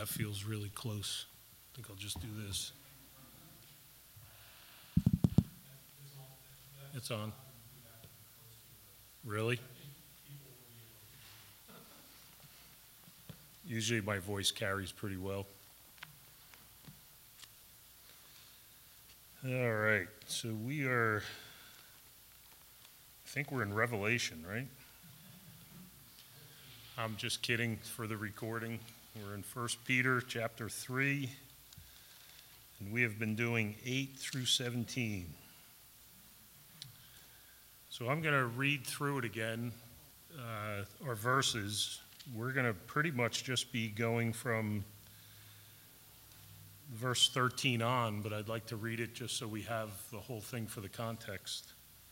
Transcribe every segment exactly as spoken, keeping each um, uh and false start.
that feels really close. I think I'll just do this. It's on. Really? Usually my voice carries pretty well. All right, so we are, I think we're in Revelation, right? I'm just kidding for the recording. We're in First Peter chapter three, and we have been doing eight through seventeen. So I'm going to read through it again, uh, our verses. We're going to pretty much just be going from verse thirteen on, but I'd like to read it just so we have the whole thing for the context.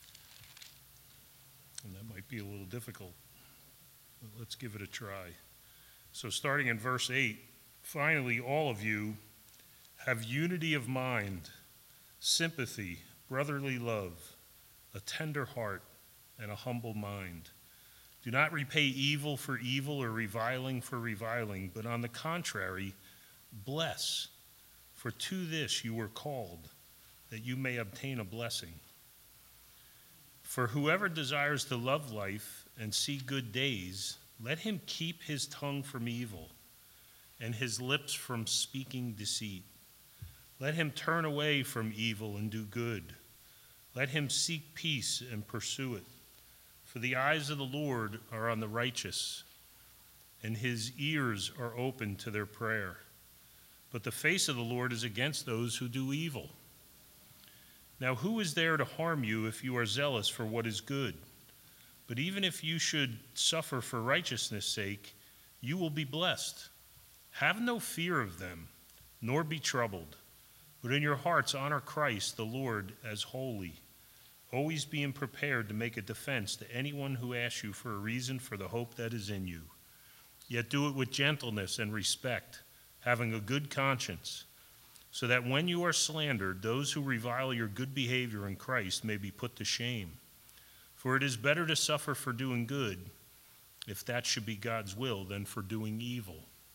And that might be a little difficult, but let's give it a try. So starting in verse eight, finally, all of you have unity of mind, sympathy, brotherly love, a tender heart, and a humble mind. Do not repay evil for evil or reviling for reviling, but on the contrary, bless. For to this you were called, that you may obtain a blessing. For whoever desires to love life and see good days, let him keep his tongue from evil and his lips from speaking deceit. Let him turn away from evil and do good. Let him seek peace and pursue it. For the eyes of the Lord are on the righteous, and his ears are open to their prayer. But the face of the Lord is against those who do evil. Now who is there to harm you if you are zealous for what is good? But even if you should suffer for righteousness' sake, you will be blessed. Have no fear of them, nor be troubled. But in your hearts honor Christ the Lord as holy, always being prepared to make a defense to anyone who asks you for a reason for the hope that is in you. Yet do it with gentleness and respect, having a good conscience, so that when you are slandered, those who revile your good behavior in Christ may be put to shame. For it is better to suffer for doing good, if that should be God's will, than for doing evil.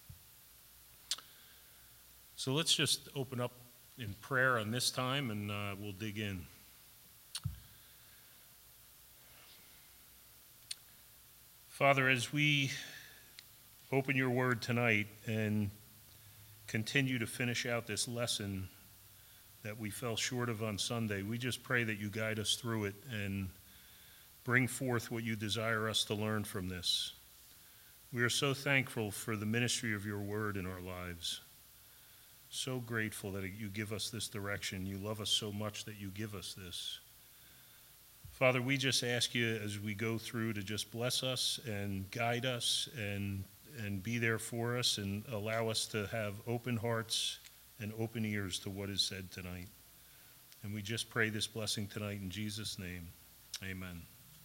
So let's just open up in prayer on this time, and uh, we'll dig in. Father, as we open your word tonight and continue to finish out this lesson that we fell short of on Sunday, we just pray that you guide us through it and bring forth what you desire us to learn from this. We are so thankful for the ministry of your word in our lives. So grateful that you give us this direction. You love us so much that you give us this. Father, we just ask you as we go through to just bless us and guide us and and be there for us and allow us to have open hearts and open ears to what is said tonight. And we just pray this blessing tonight in Jesus' name. Amen.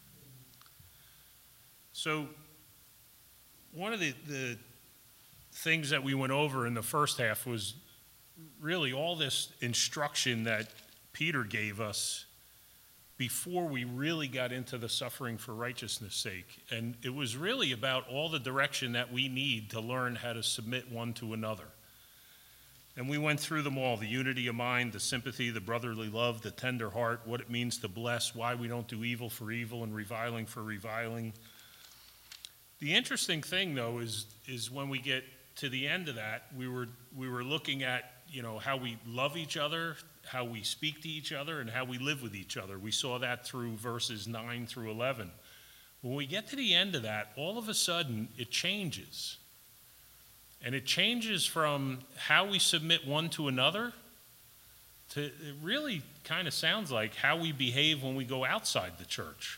So one of the, the things that we went over in the first half was really all this instruction that Peter gave us before we really got into the suffering for righteousness' sake. And it was really about all the direction that we need to learn how to submit one to another. And we went through them all, the unity of mind, the sympathy, the brotherly love, the tender heart, what it means to bless, why we don't do evil for evil and reviling for reviling. The interesting thing, though, is is when we get to the end of that, we were we were looking at, you know, how we love each other, how we speak to each other, and how we live with each other. We saw that through verses nine through eleven. When we get to the end of that, all of a sudden, it changes. And it changes from how we submit one to another to, it really kind of sounds like how we behave when we go outside the church.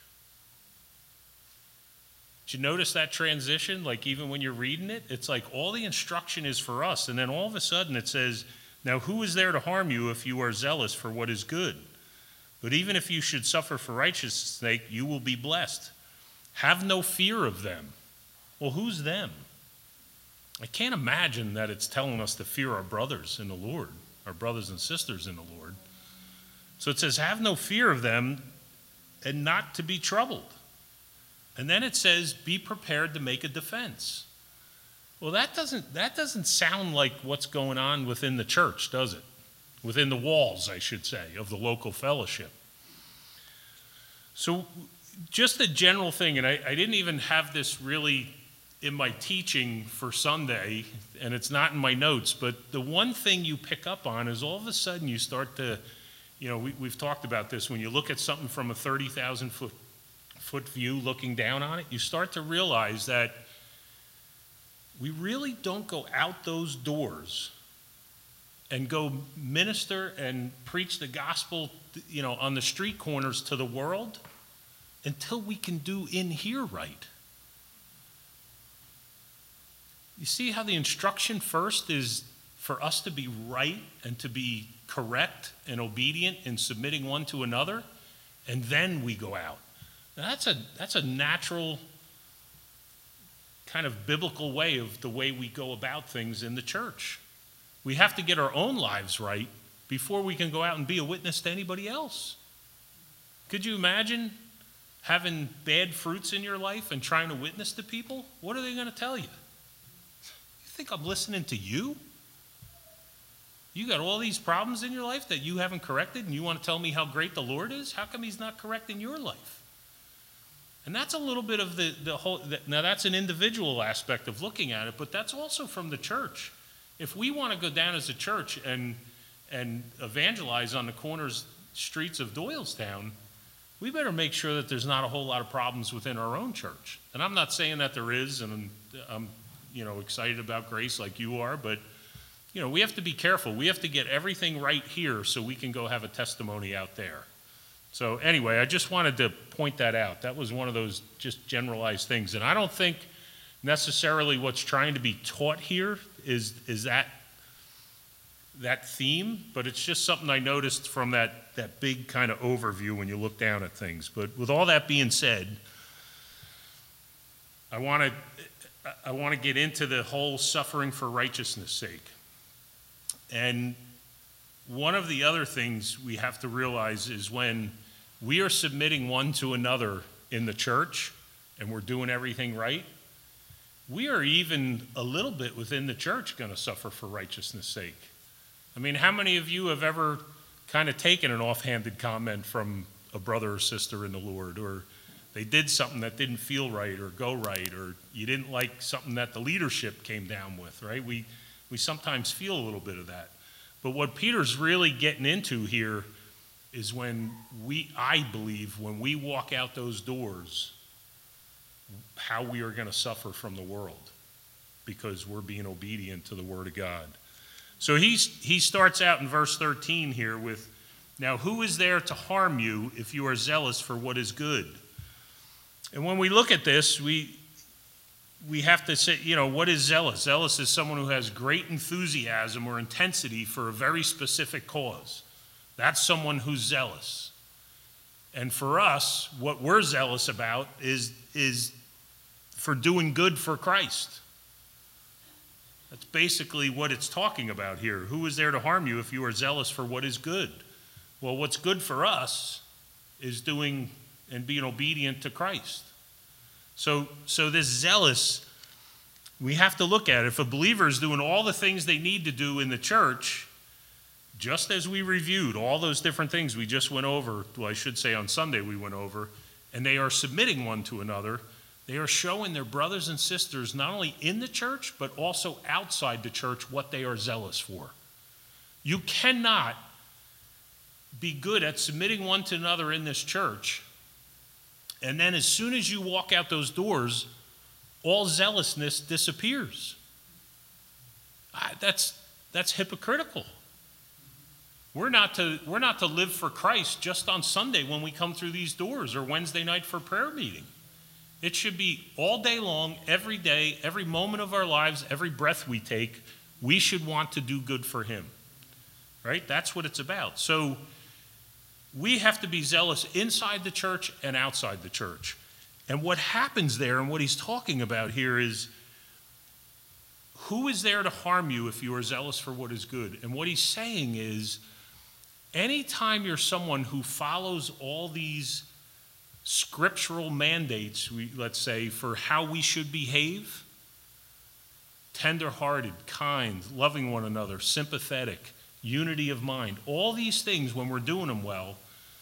Did you notice that transition? Like even when you're reading it, it's like all the instruction is for us, and then all of a sudden it says, now who is there to harm you if you are zealous for what is good? But even if you should suffer for righteousness' sake, you will be blessed. Have no fear of them. Well, who's them? I can't imagine that it's telling us to fear our brothers in the Lord, our brothers and sisters in the Lord. So it says, have no fear of them and not to be troubled. And then it says, be prepared to make a defense. Well, that doesn't, that doesn't sound like what's going on within the church, does it? Within the walls, I should say, of the local fellowship. So just a general thing, and I, I didn't even have this really in my teaching for Sunday, and it's not in my notes, but the one thing you pick up on is all of a sudden you start to, you know, we, we've talked about this, when you look at something from a thirty thousand foot, foot view looking down on it, you start to realize that we really don't go out those doors and go minister and preach the gospel, you know, on the street corners to the world until we can do in here right. You see how the instruction first is for us to be right and to be correct and obedient in submitting one to another, and then we go out. Now that's a that's a natural kind of biblical way of the way we go about things in the church. We have to get our own lives right before we can go out and be a witness to anybody else. Could you imagine having bad fruits in your life and trying to witness to people? What are they going to tell you? You think I'm listening to you? You got all these problems in your life that you haven't corrected, and you want to tell me how great the Lord is? How come he's not correcting your life? And that's a little bit of the, the whole, now that's an individual aspect of looking at it, but that's also from the church. If we want to go down as a church and, and evangelize on the corners, streets of Doylestown, we better make sure that there's not a whole lot of problems within our own church. And I'm not saying that there is, and I'm, I'm you know, excited about Grace like you are, but you know, we have to be careful. We have to get everything right here so we can go have a testimony out there. So anyway, I just wanted to point that out. That was one of those just generalized things. And I don't think necessarily what's trying to be taught here is, is that, that theme, but it's just something I noticed from that, that big kind of overview when you look down at things. But with all that being said, I want to I want to get into the whole suffering for righteousness' sake. And one of the other things we have to realize is when we are submitting one to another in the church and we're doing everything right, we are even a little bit within the church going to suffer for righteousness' sake. I mean, how many of you have ever kind of taken an offhanded comment from a brother or sister in the Lord, or they did something that didn't feel right or go right, or you didn't like something that the leadership came down with, right? We, we sometimes feel a little bit of that. But what Peter's really getting into here is when we, I believe, when we walk out those doors, how we are going to suffer from the world because we're being obedient to the Word of God. So he's, he starts out in verse thirteen here with, now who is there to harm you if you are zealous for what is good? And when we look at this, we, we have to say, you know, what is zealous? Zealous is someone who has great enthusiasm or intensity for a very specific cause. That's someone who's zealous. And for us, what we're zealous about is, is for doing good for Christ. That's basically what it's talking about here. Who is there to harm you if you are zealous for what is good? Well, what's good for us is doing and being obedient to Christ. So, so this zealous, we have to look at it. If a believer is doing all the things they need to do in the church, just as we reviewed all those different things we just went over, well, I should say on Sunday we went over, and they are submitting one to another, they are showing their brothers and sisters, not only in the church, but also outside the church, what they are zealous for. You cannot be good at submitting one to another in this church, and then as soon as you walk out those doors, all zealousness disappears. That's, that's hypocritical. We're not to, we're not to live for Christ just on Sunday when we come through these doors or Wednesday night for prayer meeting. It should be all day long, every day, every moment of our lives, every breath we take, we should want to do good for him. Right? That's what it's about. So we have to be zealous inside the church and outside the church. And what happens there and what he's talking about here is, who is there to harm you if you are zealous for what is good? And what he's saying is, anytime you're someone who follows all these scriptural mandates, we, let's say, for how we should behave, tender-hearted, kind, loving one another, sympathetic, unity of mind. All these things, when we're doing them well,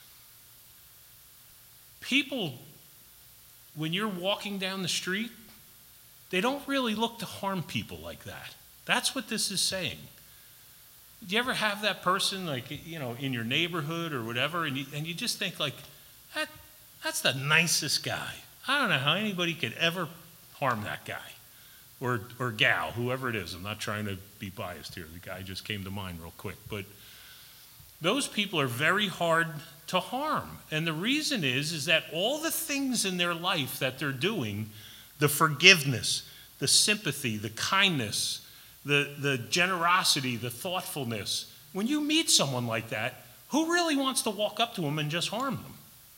people, when you're walking down the street, they don't really look to harm people like that. That's what this is saying. Do you ever have that person, like, you know, in your neighborhood or whatever, and you, and you just think, like, that, that's the nicest guy. I don't know how anybody could ever harm that guy or or gal, whoever it is. I'm not trying to be biased here. The guy just came to mind real quick. But those people are very hard to harm. And the reason is, is that all the things in their life that they're doing, the forgiveness, the sympathy, the kindness, the, the generosity, the thoughtfulness, when you meet someone like that, who really wants to walk up to them and just harm them?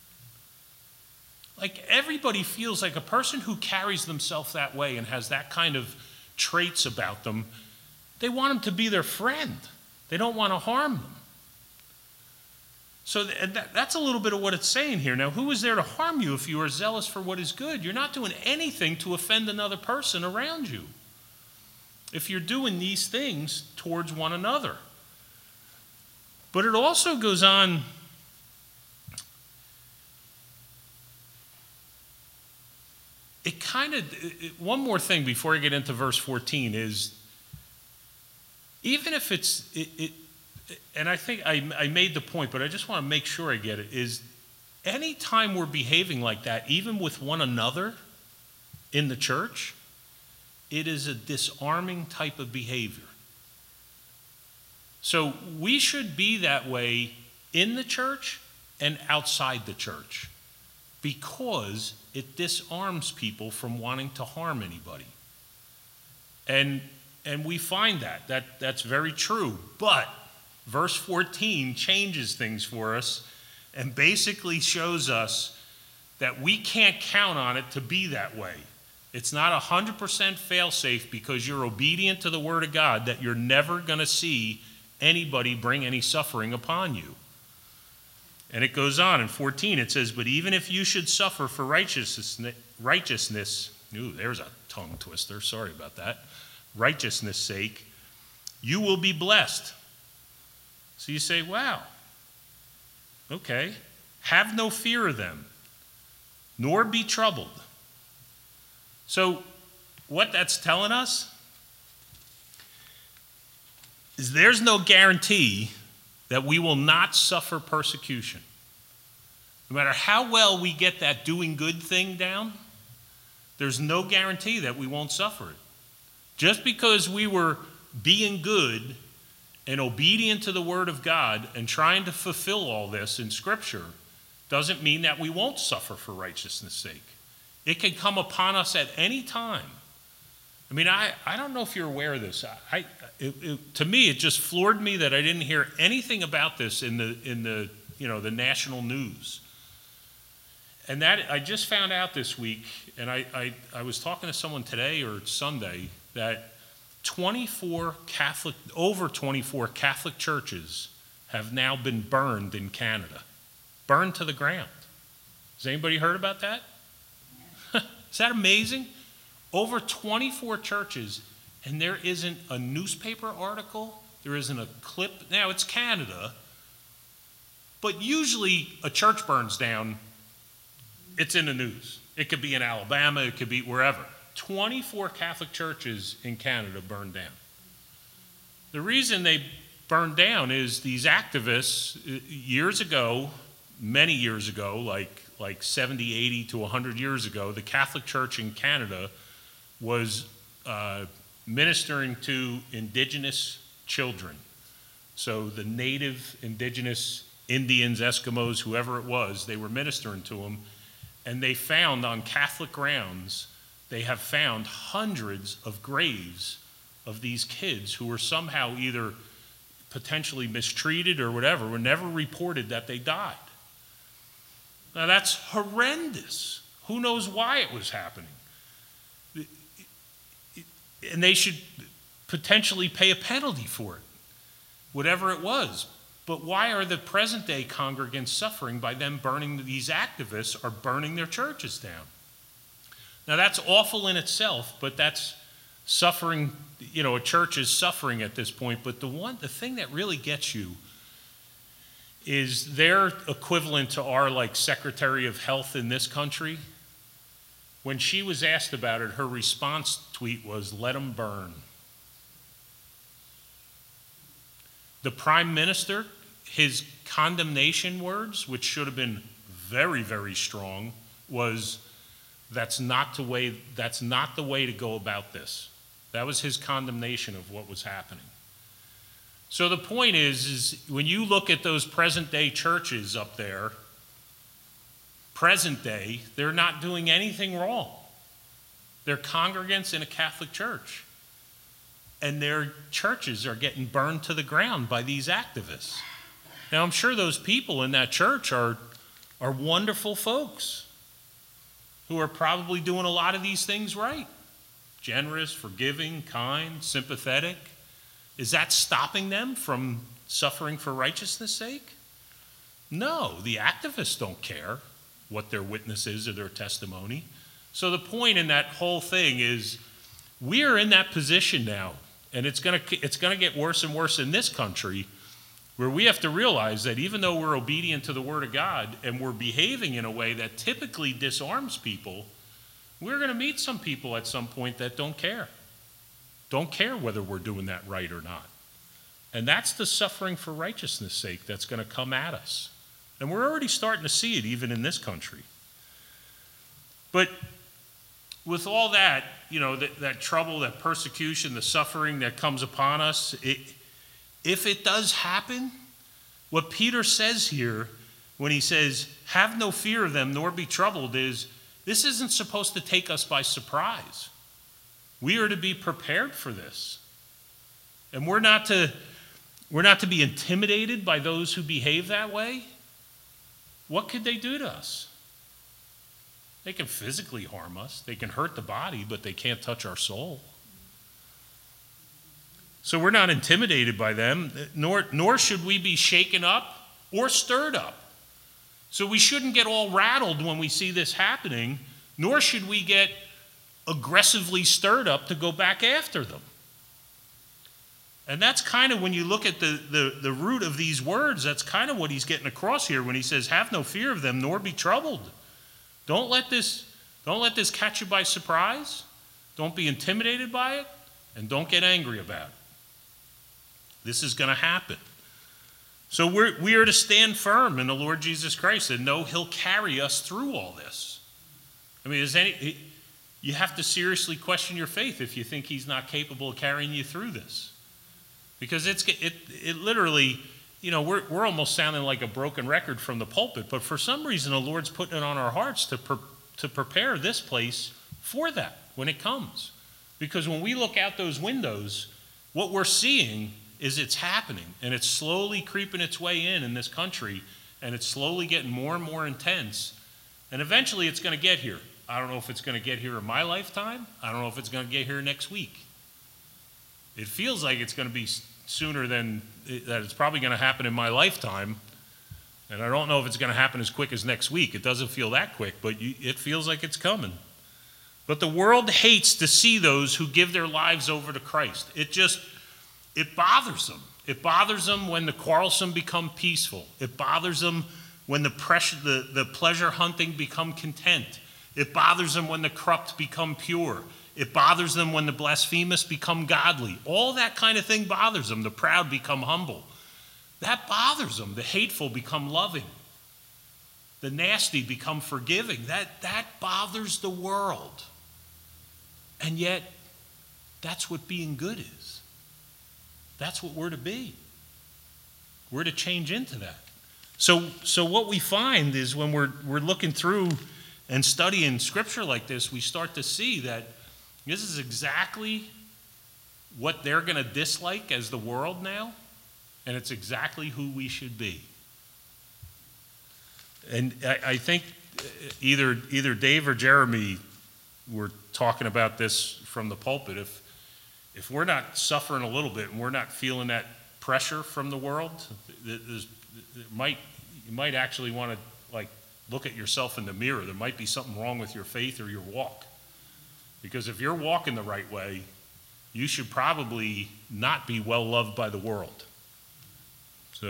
Like, everybody feels like a person who carries themselves that way and has that kind of traits about them, they want them to be their friend. They don't want to harm them. So that, that's a little bit of what it's saying here. Now, who is there to harm you if you are zealous for what is good? You're not doing anything to offend another person around you if you're doing these things towards one another. But it also goes on, it kind of, it, one more thing before I get into verse fourteen is, even if it's, it, it, and I think I, I made the point, but I just want to make sure I get it, is anytime we're behaving like that, even with one another in the church, it is a disarming type of behavior. So we should be that way in the church and outside the church, because it disarms people from wanting to harm anybody. And and we find that. that that's very true. But verse fourteen changes things for us and basically shows us that we can't count on it to be that way. It's not one hundred percent fail-safe because you're obedient to the Word of God that you're never going to see anybody bring any suffering upon you. And it goes on in fourteen, it says, but even if you should suffer for righteousness, righteousness, ooh, there's a tongue twister, sorry about that, righteousness' sake, you will be blessed. So you say, wow, okay, have no fear of them, nor be troubled. So what that's telling us is there's no guarantee that we will not suffer persecution. No matter how well we get that doing good thing down, there's no guarantee that we won't suffer it. Just because we were being good and obedient to the Word of God and trying to fulfill all this in Scripture doesn't mean that we won't suffer for righteousness' sake. It can come upon us at any time. I mean, I, I don't know if you're aware of this. I, I it, it, to me, it just floored me that I didn't hear anything about this in the in the you know the national news. And that I just found out this week, and I, I, I was talking to someone today or Sunday that twenty-four Catholic, over twenty-four Catholic churches have now been burned in Canada, burned to the ground. Has anybody heard about that? Is that amazing? Over twenty-four churches, and there isn't a newspaper article, there isn't a clip. Now, it's Canada, but usually a church burns down, it's in the news. It could be in Alabama, it could be wherever. twenty-four Catholic churches in Canada burned down. The reason they burned down is these activists, years ago, many years ago, like, like seventy, eighty to one hundred years ago, the Catholic Church in Canada was uh, ministering to indigenous children. So the native indigenous Indians, Eskimos, whoever it was, they were ministering to them. And they found on Catholic grounds, they have found hundreds of graves of these kids who were somehow either potentially mistreated or whatever, were never reported that they died. Now that's horrendous. Who knows why it was happening? And they should potentially pay a penalty for it, whatever it was. But why are the present day congregants suffering by them burning, these activists are burning their churches down? Now that's awful in itself, but that's suffering, you know, a church is suffering at this point, but the one, the thing that really gets you is their equivalent to our, like, Secretary of Health in this country. When she was asked about it, her response tweet was, "Let them burn." The Prime Minister, his condemnation words, which should have been very, very strong, was, that's not the way, that's not the way to go about this. That was his condemnation of what was happening. So the point is, is when you look at those present day churches up there, present day, they're not doing anything wrong. They're congregants in a Catholic church. And their churches are getting burned to the ground by these activists. Now, I'm sure those people in that church are, are wonderful folks who are probably doing a lot of these things right. Generous, forgiving, kind, sympathetic. Is that stopping them from suffering for righteousness' sake? No, the activists don't care what their witness is or their testimony. So the point in that whole thing is we are in that position now, and it's going to it's going to get worse and worse in this country, where we have to realize that even though we're obedient to the Word of God and we're behaving in a way that typically disarms people, we're going to meet some people at some point that don't care. Don't care whether we're doing that right or not. And that's the suffering for righteousness' sake that's going to come at us. And we're already starting to see it even in this country. But with all that, you know, that, that trouble, that persecution, the suffering that comes upon us, it, if it does happen, what Peter says here when he says, "Have no fear of them, nor be troubled," is this isn't supposed to take us by surprise. We are to be prepared for this. And we're not to, we're not to be intimidated by those who behave that way. What could they do to us? They can physically harm us. They can hurt the body, but they can't touch our soul. So we're not intimidated by them, nor, nor should we be shaken up or stirred up. So we shouldn't get all rattled when we see this happening, nor should we get aggressively stirred up to go back after them. And that's kind of, when you look at the, the, the root of these words, that's kind of what he's getting across here when he says, "Have no fear of them, nor be troubled." Don't let this, don't let this catch you by surprise. Don't be intimidated by it, and don't get angry about it. This is going to happen. So we're, we are to stand firm in the Lord Jesus Christ and know he'll carry us through all this. I mean, is any... You have to seriously question your faith if you think he's not capable of carrying you through this. Because it's it, it literally, you know, we're, we're almost sounding like a broken record from the pulpit, but for some reason the Lord's putting it on our hearts to, pre, to prepare this place for that when it comes. Because when we look out those windows, what we're seeing is it's happening, and it's slowly creeping its way in in this country, and it's slowly getting more and more intense, and eventually it's going to get here. I don't know if it's going to get here in my lifetime. I don't know if it's going to get here next week. It feels like it's going to be sooner than, that it's probably going to happen in my lifetime. And I don't know if it's going to happen as quick as next week. It doesn't feel that quick, but you, it feels like it's coming. But the world hates to see those who give their lives over to Christ. It just, it bothers them. It bothers them when the quarrelsome become peaceful. It bothers them when the, pressure, the, the pleasure hunting become content. It bothers them when the corrupt become pure. It bothers them when the blasphemous become godly. All that kind of thing bothers them. The proud become humble. That bothers them. The hateful become loving. The nasty become forgiving. That, that bothers the world. And yet, that's what being good is. That's what we're to be. We're to change into that. So, so what we find is when we're, we're looking through and studying scripture like this, we start to see that this is exactly what they're going to dislike as the world now, and it's exactly who we should be. And I, I think either either Dave or Jeremy were talking about this from the pulpit. If if we're not suffering a little bit and we're not feeling that pressure from the world, there's, it might you might actually want to like look at yourself in the mirror. There might be something wrong with your faith or your walk. Because if you're walking the right way, you should probably not be well loved by the world. So,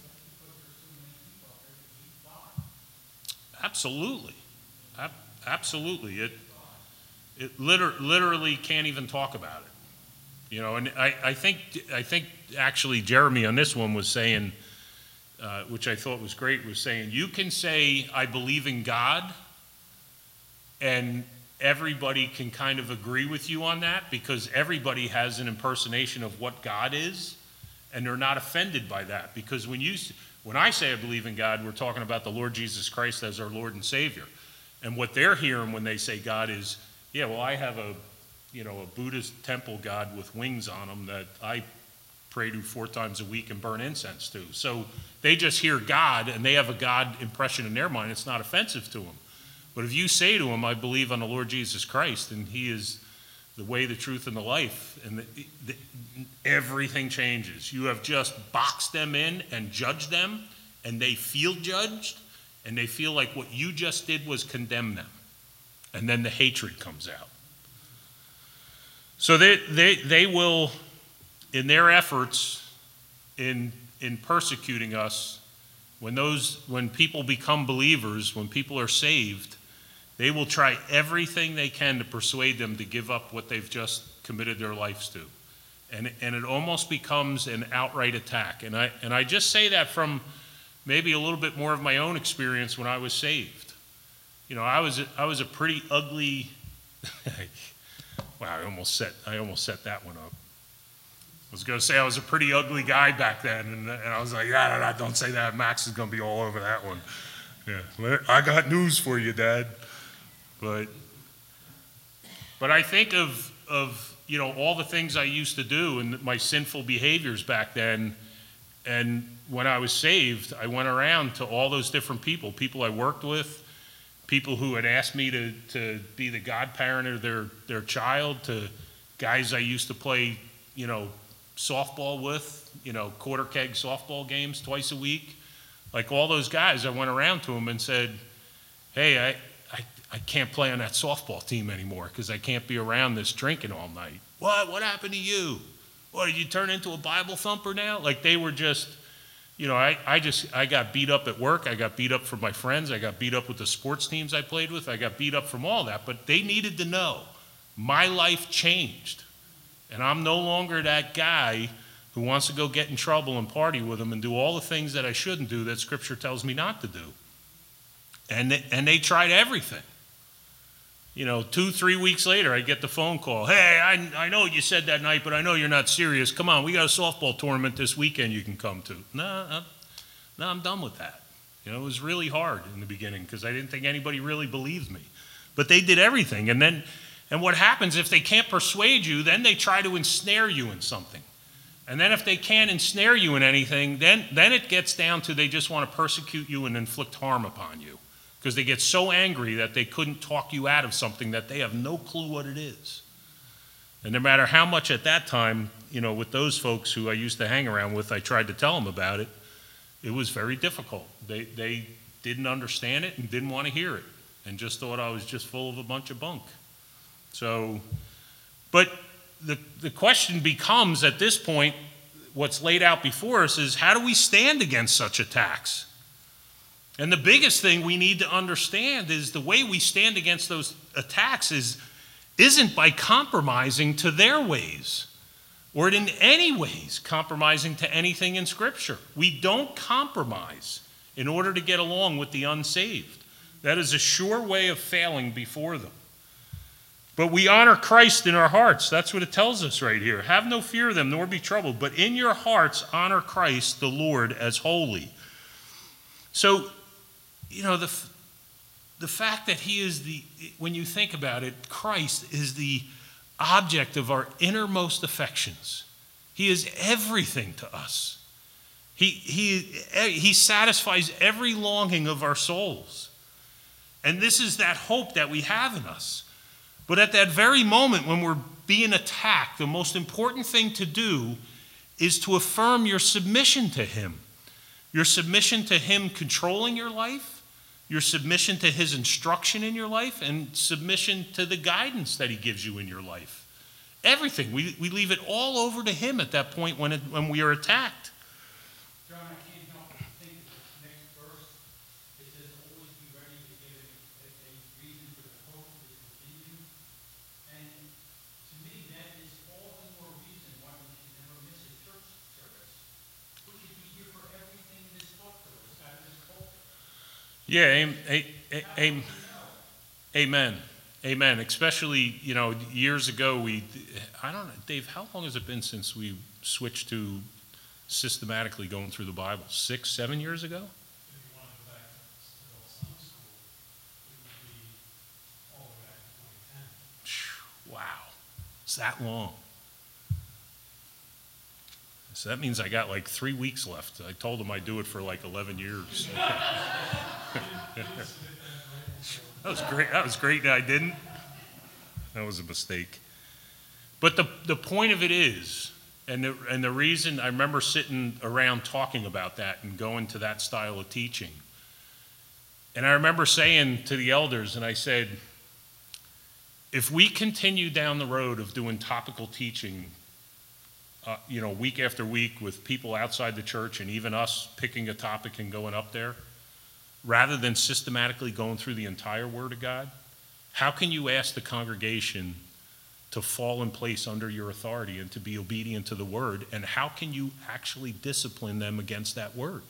absolutely. Ab- absolutely. It, it liter- literally can't even talk about it. You know, and I, I think, I think actually Jeremy on this one was saying, uh, which I thought was great, was saying, you can say, I believe in God, and everybody can kind of agree with you on that because everybody has an impersonation of what God is, and they're not offended by that. Because when you, when I say I believe in God, we're talking about the Lord Jesus Christ as our Lord and Savior. And what they're hearing when they say God is, yeah, well, I have a, you know, a Buddhist temple God with wings on him that I pray to four times a week and burn incense to. So they just hear God, and they have a God impression in their mind. It's not offensive to them. But if you say to them, I believe on the Lord Jesus Christ, and he is the way, the truth, and the life, and the, the, everything changes. You have just boxed them in and judged them, and they feel judged, and they feel like what you just did was condemn them. And then the hatred comes out. So they, they, they will, in their efforts in, in persecuting us, when, those, when people become believers, when people are saved, they will try everything they can to persuade them to give up what they've just committed their lives to. And, and it almost becomes an outright attack. And I, and I just say that from maybe a little bit more of my own experience when I was saved. You know, I was, I was a pretty ugly, wow, I almost set, I almost set that one up. I was going to say I was a pretty ugly guy back then, and, and I was like, yeah, nah, nah, don't say that. Max is going to be all over that one. Yeah, I got news for you, Dad. But, but I think of, of, you know, all the things I used to do and my sinful behaviors back then. And when I was saved, I went around to all those different people, people I worked with, people who had asked me to, to be the godparent of their, their child, to guys I used to play, you know, softball with, you know, quarter keg softball games twice a week. Like all those guys, I went around to them and said, hey, I, I, I can't play on that softball team anymore because I can't be around this drinking all night. What? What happened to you? What, did you turn into a Bible thumper now? Like they were just, you know, I, I just, I got beat up at work. I got beat up from my friends. I got beat up with the sports teams I played with. I got beat up from all that. But they needed to know my life changed. And I'm no longer that guy who wants to go get in trouble and party with them and do all the things that I shouldn't do that Scripture tells me not to do. And they, and they tried everything. You know, two, three weeks later, I get the phone call. Hey, I, I know you said that night, but I know you're not serious. Come on, we got a softball tournament this weekend you can come to. No, I'm, no, I'm done with that. You know, it was really hard in the beginning because I didn't think anybody really believed me. But they did everything. And then, and what happens if they can't persuade you, then they try to ensnare you in something. And then if they can't ensnare you in anything, then, then it gets down to they just want to persecute you and inflict harm upon you. Because they get so angry that they couldn't talk you out of something that they have no clue what it is. And no matter how much at that time, you know, with those folks who I used to hang around with, I tried to tell them about it, it was very difficult. They, they didn't understand it and didn't want to hear it and just thought I was just full of a bunch of bunk. So, but the, the question becomes at this point, what's laid out before us is how do we stand against such attacks? And the biggest thing we need to understand is the way we stand against those attacks is, isn't by compromising to their ways or in any ways compromising to anything in Scripture. We don't compromise in order to get along with the unsaved. That is a sure way of failing before them. But we honor Christ in our hearts. That's what it tells us right here. Have no fear of them, nor be troubled, but in your hearts honor Christ the Lord as holy. So, you know, the, the fact that he is the, when you think about it, Christ is the object of our innermost affections. He is everything to us. He, he, he satisfies every longing of our souls. And this is that hope that we have in us. But at that very moment when we're being attacked, the most important thing to do is to affirm your submission to him. Your submission to him controlling your life, your submission to his instruction in your life, and submission to the guidance that he gives you in your life. Everything. We, we leave it all over to him at that point when, it, when we are attacked. John, I can't help but think of this next verse. It says, always be ready to give a, a, a reason for the hope that is within you. And to me, that is all the more reason why we can never miss a church service. We should be here for everything that is taught to us out of this culture. Yeah, am, a, a, am, amen. Amen. Especially, you know, years ago, we, I don't know, Dave, how long has it been since we switched to systematically going through the Bible? Six, seven years ago? If you want to go back to the Sunday school, it would be all the way back to twenty ten. Wow. It's that long. So that means I got like three weeks left. I told them I'd do it for like eleven years. That was great. That was great. I didn't. That was a mistake. But the, the point of it is, and the, and the reason I remember sitting around talking about that and going to that style of teaching. And I remember saying to the elders, and I said, if we continue down the road of doing topical teaching, uh, you know, week after week with people outside the church and even us picking a topic and going up there, rather than systematically going through the entire Word of God, how can you ask the congregation to fall in place under your authority and to be obedient to the Word? And how can you actually discipline them against that Word?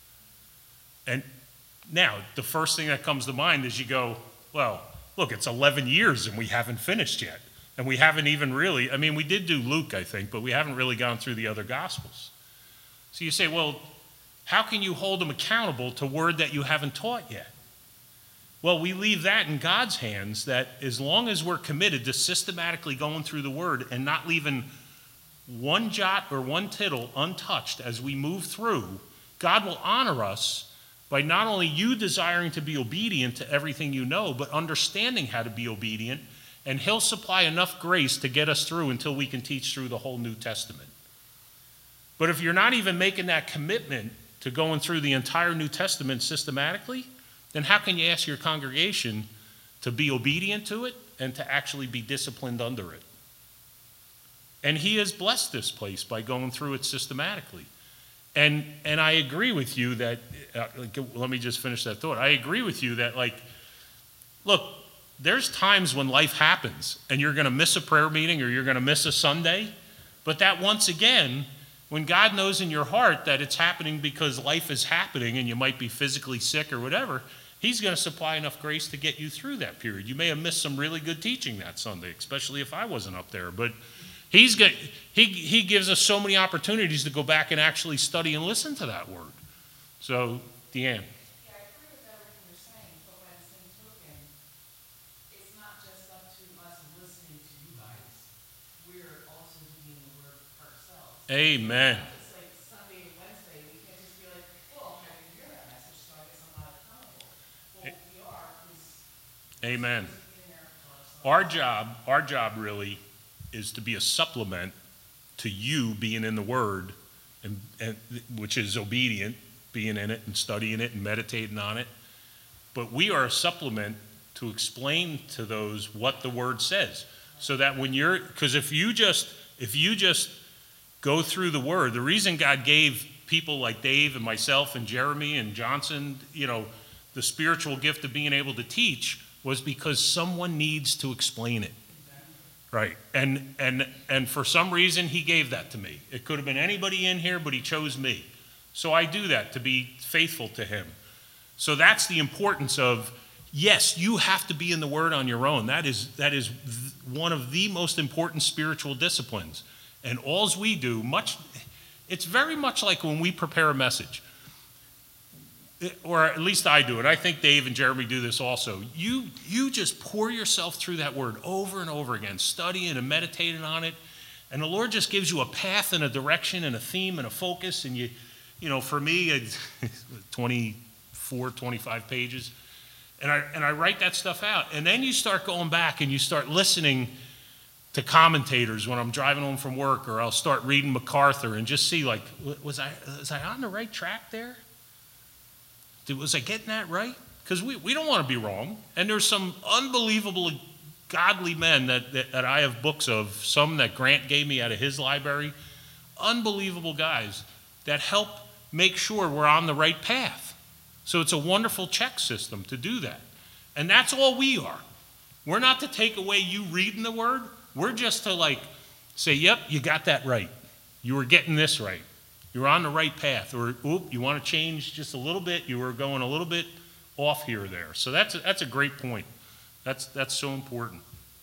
And now, the first thing that comes to mind is you go, well, look, it's eleven years and we haven't finished yet. And we haven't even really, I mean, we did do Luke, I think, but we haven't really gone through the other Gospels. So you say, well, how can you hold them accountable to word that you haven't taught yet? Well, we leave that in God's hands, that as long as we're committed to systematically going through the word and not leaving one jot or one tittle untouched as we move through, God will honor us by not only you desiring to be obedient to everything you know, but understanding how to be obedient, and he'll supply enough grace to get us through until we can teach through the whole New Testament. But if you're not even making that commitment to going through the entire New Testament systematically, then how can you ask your congregation to be obedient to it and to actually be disciplined under it? And he has blessed this place by going through it systematically. And and I agree with you that, uh, let me just finish that thought. I agree with you that, like, look, there's times when life happens and you're going to miss a prayer meeting or you're going to miss a Sunday, but that once again, when God knows in your heart that it's happening because life is happening and you might be physically sick or whatever, he's going to supply enough grace to get you through that period. You may have missed some really good teaching that Sunday, especially if I wasn't up there. But he's got, he, he gives us so many opportunities to go back and actually study and listen to that word. So, Deanne. Yeah, I agree with everything you're saying, but by the same token, it's not just up to us listening to you guys. We're also doing the work ourselves. Amen. It's like Sunday and Wednesday, we can't just be like, well, I didn't hear that message, so I guess I'm not accountable. Well, we are, because Amen. in there for us. Our job, our job really is to be a supplement to you being in the Word, and, and which is obedient, being in it and studying it and meditating on it. But we are a supplement to explain to those what the Word says, so that when you're, because if you just if you just go through the Word, the reason God gave people like Dave and myself and Jeremy and Johnson, you know, the spiritual gift of being able to teach was because someone needs to explain it. Right. And and and for some reason he gave that to me. It could have been anybody in here, but he chose me. So I do that to be faithful to him. So that's the importance of, yes, you have to be in the Word on your own. That is that is one of the most important spiritual disciplines. And alls we do, much it's very much like when we prepare a message. Or at least I do it. I think Dave and Jeremy do this also. You you just pour yourself through that word over and over again, studying and meditating on it. And the Lord just gives you a path and a direction and a theme and a focus. And you, you know, for me, it's twenty-four, twenty-five pages. And I and I write that stuff out. And then you start going back and you start listening to commentators when I'm driving home from work, or I'll start reading MacArthur and just see, like, was I was I on the right track there? Was I getting that right? Because we, we don't want to be wrong. And there's some unbelievable godly men that, that, that I have books of, some that Grant gave me out of his library, unbelievable guys that help make sure we're on the right path. So it's a wonderful check system to do that. And that's all we are. We're not to take away you reading the word. We're just to like say, yep, you got that right. You were getting this right. You're on the right path. Or, oop, you want to change just a little bit. You were going a little bit off here or there. So that's a, that's a great point. That's, that's so important.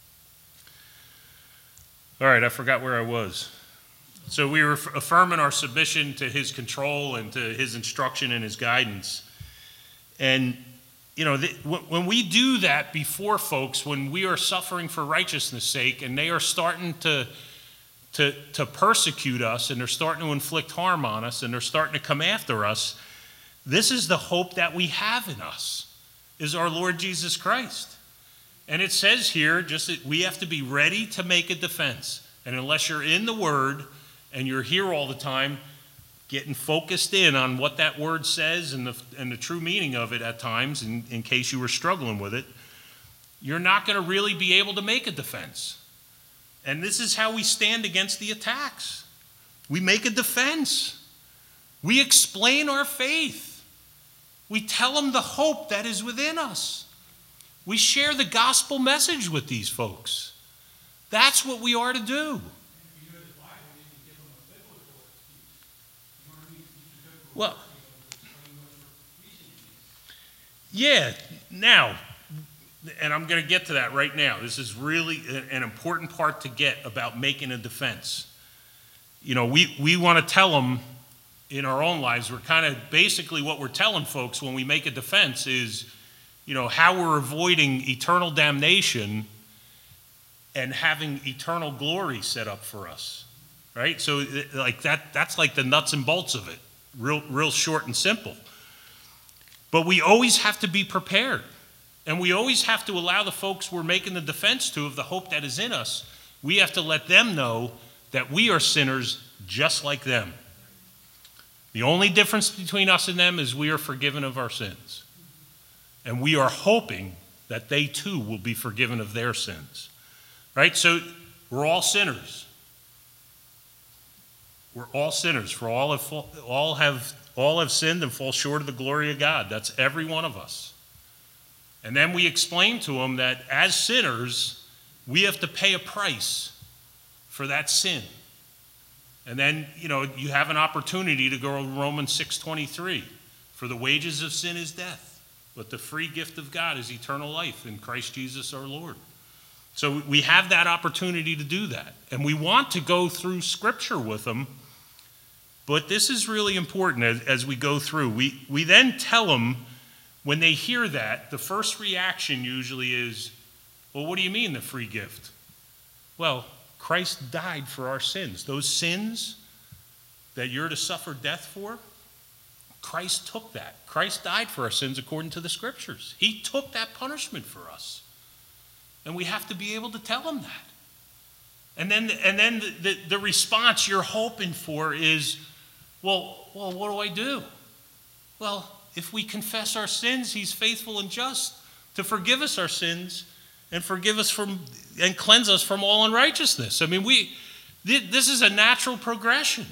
All right, I forgot where I was. So we were affirming our submission to his control and to his instruction and his guidance. And, you know, the, when we do that before folks, when we are suffering for righteousness' sake and they are starting to, to, to persecute us and they're starting to inflict harm on us and they're starting to come after us, this is the hope that we have in us, is our Lord Jesus Christ. And it says here just that we have to be ready to make a defense. And unless you're in the Word and you're here all the time, getting focused in on what that word says and the, and the true meaning of it at times, in, in case you were struggling with it, you're not going to really be able to make a defense. And this is how we stand against the attacks. We make a defense. We explain our faith. We tell them the hope that is within us. We share the gospel message with these folks. That's what we are to do. Well, yeah, now, and I'm going to get to that right now. This is really an important part to get about making a defense. You know, we, we want to tell them in our own lives, we're kind of basically what we're telling folks when we make a defense is, you know, how we're avoiding eternal damnation and having eternal glory set up for us, right? So like that, that's like the nuts and bolts of it. Real, real short and simple. But we always have to be prepared. And we always have to allow the folks we're making the defense to of the hope that is in us, we have to let them know that we are sinners just like them. The only difference between us and them is we are forgiven of our sins. And we are hoping that they too will be forgiven of their sins. Right? So we're all sinners. We're all sinners, for all have, all have all have sinned and fall short of the glory of God. That's every one of us. And then we explain to them that as sinners, we have to pay a price for that sin. And then, you know, you have an opportunity to go to Romans six twenty-three. For the wages of sin is death, but the free gift of God is eternal life in Christ Jesus our Lord. So we have that opportunity to do that. And we want to go through Scripture with them. But this is really important as, as we go through. We, we then tell them, when they hear that, the first reaction usually is, well, what do you mean the free gift? Well, Christ died for our sins. Those sins that you're to suffer death for, Christ took that. Christ died for our sins according to the Scriptures. He took that punishment for us. And we have to be able to tell them that. And then, and then the, the, the response you're hoping for is, Well, well, what do I do? Well, if we confess our sins, he's faithful and just to forgive us our sins and forgive us from and cleanse us from all unrighteousness. I mean, we this is a natural progression.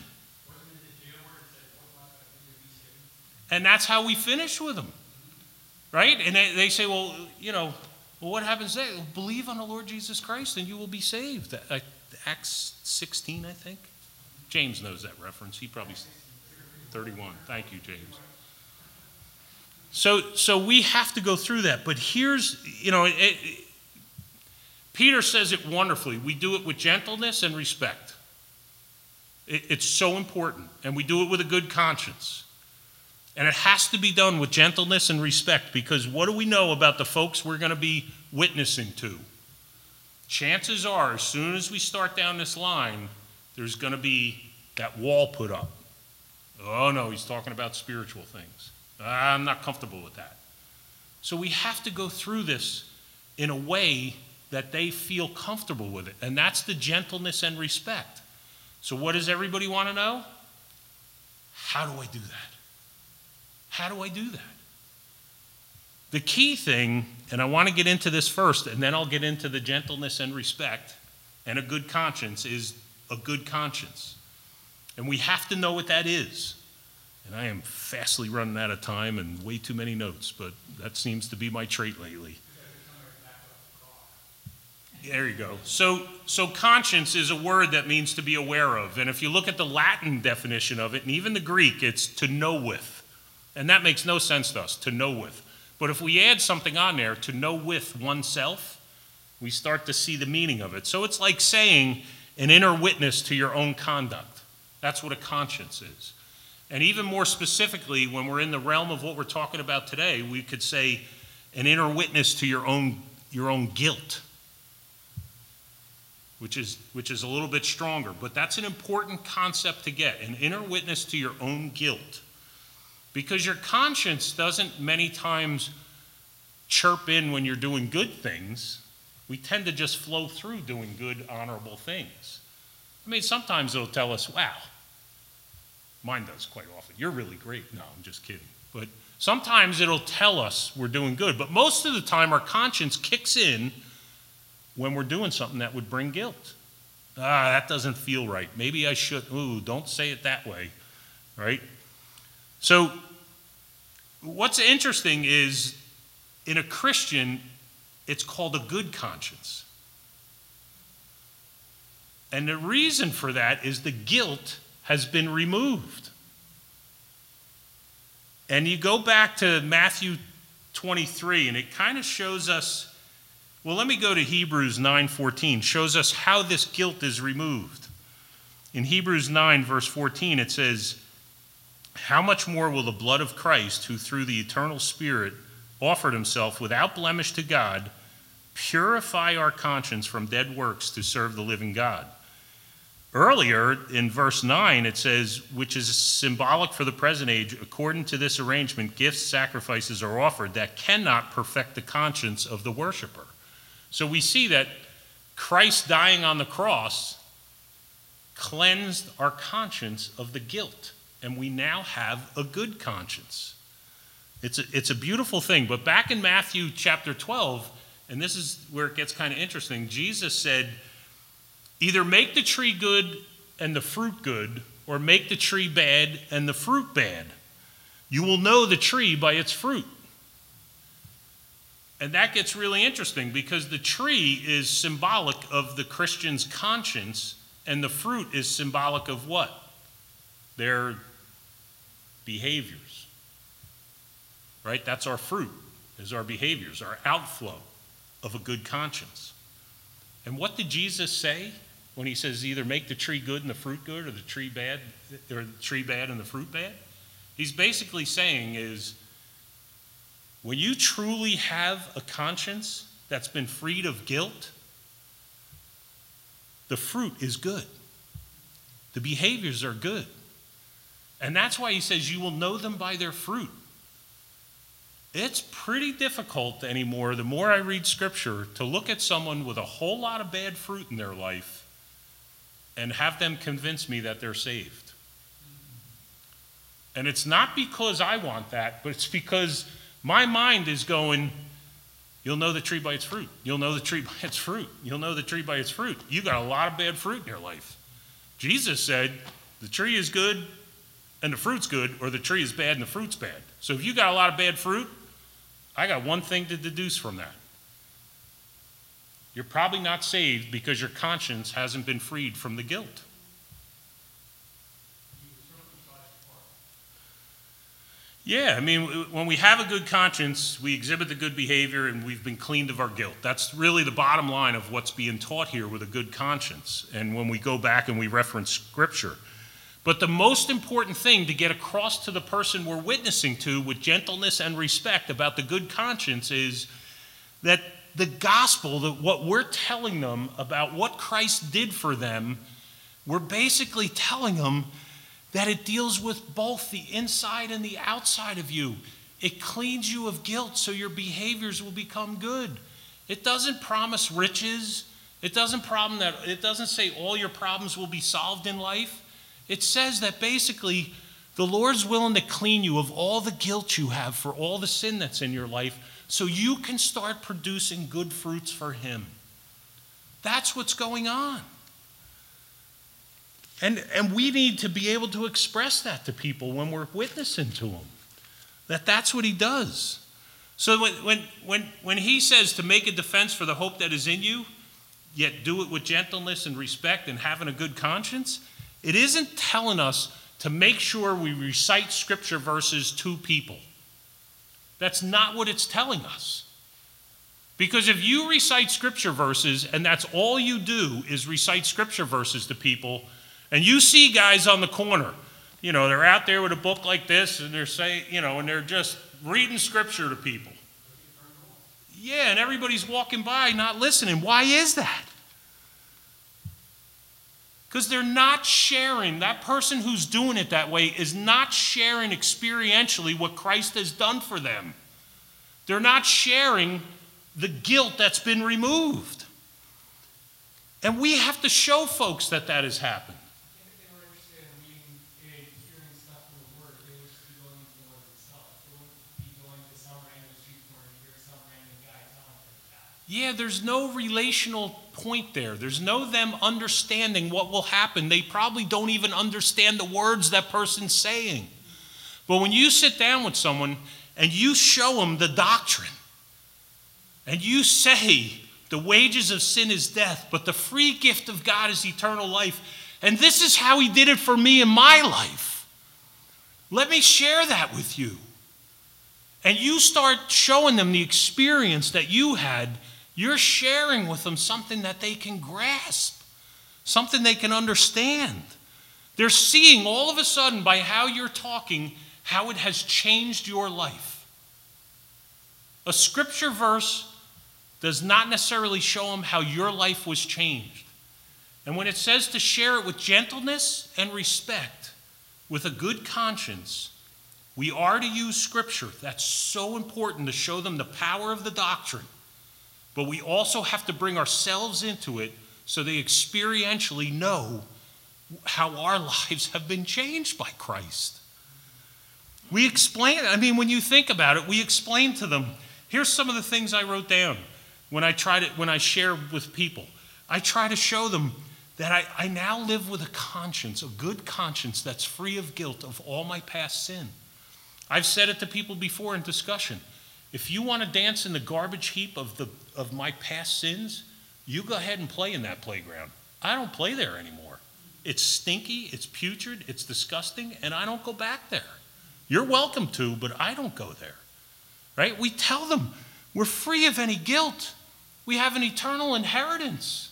And that's how we finish with them. Right? And they, they say, well, you know, well, what happens then? Well, believe on the Lord Jesus Christ and you will be saved. Acts sixteen, I think. James knows that reference. He probably thirty-one. Thank you, James. So, so we have to go through that. But here's, you know, it, it, Peter says it wonderfully. We do it with gentleness and respect. It, it's so important. And we do it with a good conscience. And it has to be done with gentleness and respect, because what do we know about the folks we're going to be witnessing to? Chances are, as soon as we start down this line, there's going to be that wall put up. Oh, no, he's talking about spiritual things. I'm not comfortable with that. So we have to go through this in a way that they feel comfortable with it. And that's the gentleness and respect. So what does everybody want to know? How do I do that? How do I do that? The key thing, and I want to get into this first, and then I'll get into the gentleness and respect and a good conscience, is a good conscience. And we have to know what that is. And I am fastly running out of time and way too many notes, but that seems to be my trait lately. There you go. So, so conscience is a word that means to be aware of. And if you look at the Latin definition of it, and even the Greek, it's to know with. And that makes no sense to us, to know with. But if we add something on there, to know with oneself, we start to see the meaning of it. So it's like saying an inner witness to your own conduct. That's what a conscience is. And even more specifically, when we're in the realm of what we're talking about today, we could say an inner witness to your own, your own guilt. Which is, which is a little bit stronger. But that's an important concept to get, an inner witness to your own guilt. Because your conscience doesn't many times chirp in when you're doing good things. We tend to just flow through doing good, honorable things. I mean, sometimes it'll tell us, wow, mine does quite often, you're really great. No, I'm just kidding. But sometimes it'll tell us we're doing good. But most of the time, our conscience kicks in when we're doing something that would bring guilt. Ah, that doesn't feel right. Maybe I should. Ooh, don't say it that way, right? So what's interesting is in a Christian, it's called a good conscience. And the reason for that is the guilt has been removed. And you go back to Matthew twenty-three, and it kind of shows us. Well, let me go to Hebrews nine fourteen. Shows us how this guilt is removed. In Hebrews nine, verse fourteen, it says, "How much more will the blood of Christ, who through the eternal Spirit offered himself without blemish to God, purify our conscience from dead works to serve the living God?" Earlier, in verse nine, it says, "Which is symbolic for the present age, according to this arrangement, gifts, sacrifices are offered that cannot perfect the conscience of the worshiper." So we see that Christ dying on the cross cleansed our conscience of the guilt, and we now have a good conscience. It's a, it's a beautiful thing. But back in Matthew chapter twelve, and this is where it gets kind of interesting, Jesus said, either make the tree good and the fruit good, or make the tree bad and the fruit bad. You will know the tree by its fruit. And that gets really interesting because the tree is symbolic of the Christian's conscience, and the fruit is symbolic of what? Their behaviors. Right? That's our fruit, is our behaviors, our outflow of a good conscience. And what did Jesus say when he says either make the tree good and the fruit good, or the tree bad, or the tree bad and the fruit bad? He's basically saying is, when you truly have a conscience that's been freed of guilt, the fruit is good. The behaviors are good. And that's why he says you will know them by their fruit. It's pretty difficult anymore, the more I read Scripture, to look at someone with a whole lot of bad fruit in their life and have them convince me that they're saved. And it's not because I want that, but it's because my mind is going, you'll know the tree by its fruit. You'll know the tree by its fruit. You'll know the tree by its fruit. You got a lot of bad fruit in your life. Jesus said, the tree is good and the fruit's good, or the tree is bad and the fruit's bad. So if you got a lot of bad fruit, I got one thing to deduce from that. You're probably not saved because your conscience hasn't been freed from the guilt. Yeah, I mean, when we have a good conscience, we exhibit the good behavior and we've been cleaned of our guilt. That's really the bottom line of what's being taught here with a good conscience. And when we go back and we reference Scripture. But the most important thing to get across to the person we're witnessing to with gentleness and respect about the good conscience is that the gospel, that what we're telling them about what Christ did for them, we're basically telling them that it deals with both the inside and the outside of you. It cleans you of guilt so your behaviors will become good. It doesn't promise riches. It doesn't problem that it doesn't say all your problems will be solved in life. It says that basically the Lord's willing to clean you of all the guilt you have for all the sin that's in your life so you can start producing good fruits for him. That's what's going on. And, and we need to be able to express that to people when we're witnessing to them, that that's what he does. So when, when, when, when he says to make a defense for the hope that is in you, yet do it with gentleness and respect and having a good conscience, it isn't telling us to make sure we recite scripture verses to people. That's not what it's telling us. Because if you recite scripture verses and that's all you do is recite scripture verses to people, and you see guys on the corner, you know, they're out there with a book like this and they're saying, you know, and they're just reading scripture to people. Yeah, and everybody's walking by not listening. Why is that? Because they're not sharing. That person who's doing it that way is not sharing experientially what Christ has done for them. They're not sharing the guilt that's been removed. And we have to show folks that that has happened. If they were interested in reading and hearing stuff from the Word, they would just be going to the Word themselves. They wouldn't be going to some random street corner and hear some random guy telling them that. Yeah, there's no relational point there. There's no them understanding what will happen. They probably don't even understand the words that person's saying. But when you sit down with someone and you show them the doctrine, and you say the wages of sin is death, but the free gift of God is eternal life, and this is how he did it for me in my life, let me share that with you. And you start showing them the experience that you had. You're sharing with them something that they can grasp, something they can understand. They're seeing all of a sudden by how you're talking how it has changed your life. A scripture verse does not necessarily show them how your life was changed. And when it says to share it with gentleness and respect, with a good conscience, we are to use scripture. That's so important to show them the power of the doctrine. But we also have to bring ourselves into it so they experientially know how our lives have been changed by Christ. We explain, I mean, when you think about it, we explain to them, here's some of the things I wrote down when I try to, when I share with people. I try to show them that I, I now live with a conscience, a good conscience that's free of guilt of all my past sin. I've said it to people before in discussion. If you want to dance in the garbage heap of the of my past sins, you go ahead and play in that playground. I don't play there anymore. It's stinky, it's putrid, it's disgusting, and I don't go back there. You're welcome to, but I don't go there. Right? We tell them we're free of any guilt. We have an eternal inheritance.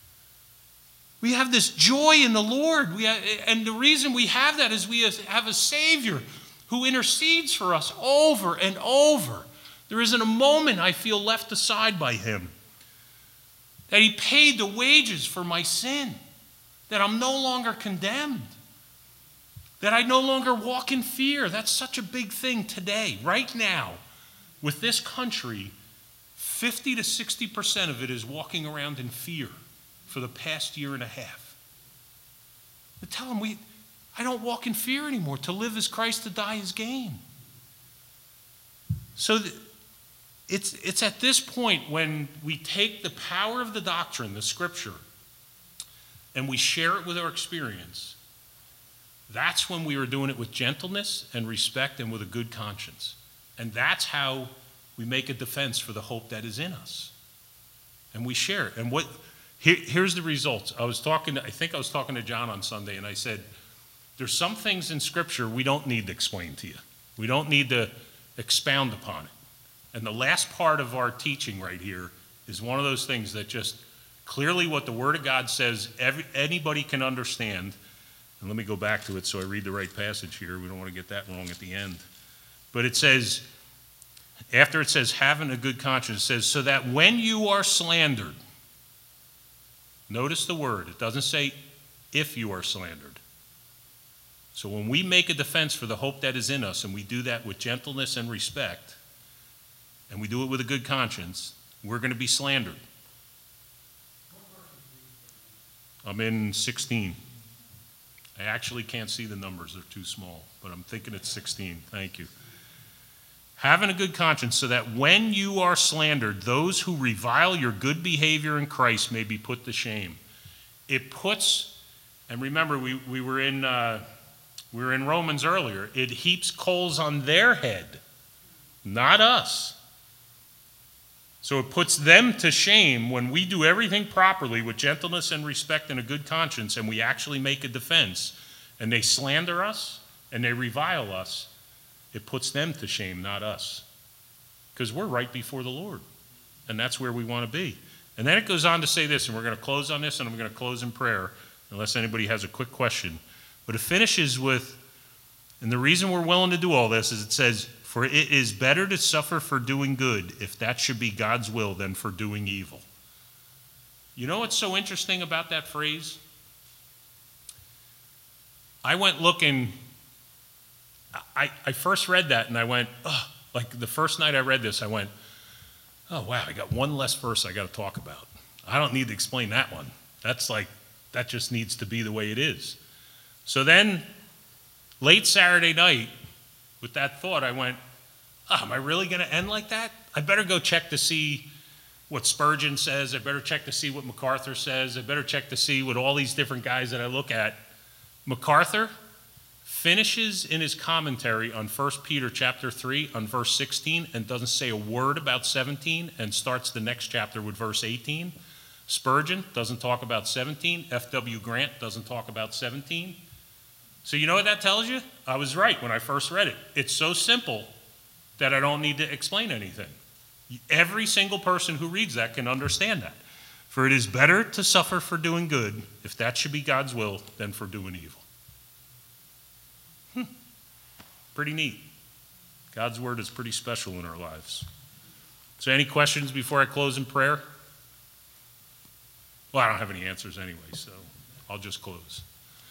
We have this joy in the Lord. We have, and the reason we have that is we have a Savior who intercedes for us over and over. There isn't a moment I feel left aside by him. That he paid the wages for my sin. That I'm no longer condemned. That I no longer walk in fear. That's such a big thing today, right now. With this country, fifty to sixty percent of it is walking around in fear for the past year and a half. But tell them, we, I don't walk in fear anymore. To live is Christ, to die is gain. So th- it's, it's at this point when we take the power of the doctrine, the scripture, and we share it with our experience. That's when we are doing it with gentleness and respect and with a good conscience. And that's how we make a defense for the hope that is in us. And we share it. And what here, here's the results. I was talking to, I think I was talking to John on Sunday, and I said, there's some things in Scripture we don't need to explain to you. We don't need to expound upon it. And the last part of our teaching right here is one of those things that just clearly what the Word of God says every, anybody can understand. And let me go back to it so I read the right passage here. We don't want to get that wrong at the end. But it says, after it says having a good conscience, it says, so that when you are slandered, notice the word, it doesn't say if you are slandered. So when we make a defense for the hope that is in us, and we do that with gentleness and respect, and we do it with a good conscience, we're going to be slandered. I'm in sixteen. I actually can't see the numbers, they're too small, but I'm thinking it's sixteen. Thank you. having a good conscience, so that when you are slandered, those who revile your good behavior in Christ may be put to shame. It puts, and remember, we, we were in uh, we were in Romans earlier, it heaps coals on their head, not us. So it puts them to shame when we do everything properly with gentleness and respect and a good conscience, and we actually make a defense, and they slander us and they revile us. It puts them to shame, not us, because we're right before the Lord, and that's where we want to be. And then it goes on to say this, and we're going to close on this, and I'm going to close in prayer, unless anybody has a quick question. But it finishes with, and the reason we're willing to do all this is it says, for it is better to suffer for doing good, if that should be God's will, than for doing evil. You know what's so interesting about that phrase? I went looking, I, I first read that and I went, oh, like the first night I read this, I went, oh wow, I got one less verse I got to talk about. I don't need to explain that one. That's like, that just needs to be the way it is. So then, late Saturday night, with that thought, I went, oh, am I really going to end like that? I better go check to see what Spurgeon says. I better check to see what MacArthur says. I better check to see what all these different guys that I look at. MacArthur finishes in his commentary on First Peter chapter three on verse sixteen and doesn't say a word about seventeen and starts the next chapter with verse eighteen. Spurgeon doesn't talk about seventeen. F W Grant doesn't talk about seventeen. So you know what that tells you? I was right when I first read it. It's so simple that I don't need to explain anything. Every single person who reads that can understand that. For it is better to suffer for doing good, if that should be God's will, than for doing evil. Hmm. Pretty neat. God's word is pretty special in our lives. So any questions before I close in prayer? Well, I don't have any answers anyway, so I'll just close.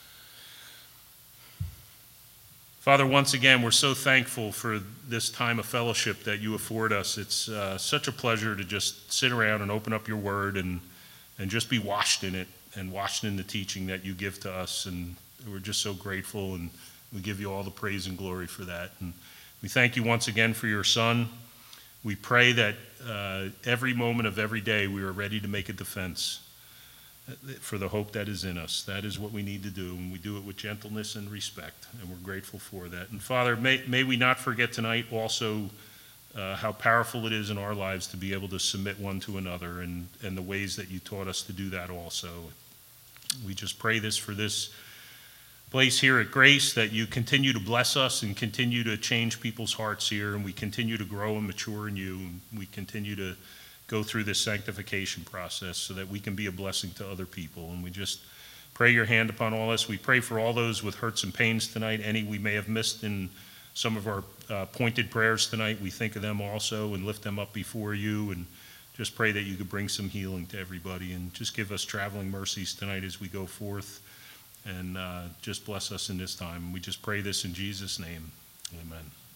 Father, once again, we're so thankful for this time of fellowship that you afford us. It's uh, such a pleasure to just sit around and open up your word and, and just be washed in it and washed in the teaching that you give to us. And we're just so grateful, and we give you all the praise and glory for that. And we thank you once again for your Son. We pray that uh, every moment of every day we are ready to make a defense for the hope that is in us. That is what we need to do, and we do it with gentleness and respect, and we're grateful for that. And Father, may, may we not forget tonight also uh, how powerful it is in our lives to be able to submit one to another, and, and the ways that you taught us to do that also. We just pray this for this place here at Grace, that you continue to bless us and continue to change people's hearts here, and we continue to grow and mature in you, and we continue to go through this sanctification process so that we can be a blessing to other people. And we just pray your hand upon all this. We pray for all those with hurts and pains tonight, any we may have missed in some of our uh, pointed prayers tonight. We think of them also and lift them up before you, and just pray that you could bring some healing to everybody, and just give us traveling mercies tonight as we go forth, and uh, just bless us in this time. We just pray this in Jesus' name. Amen.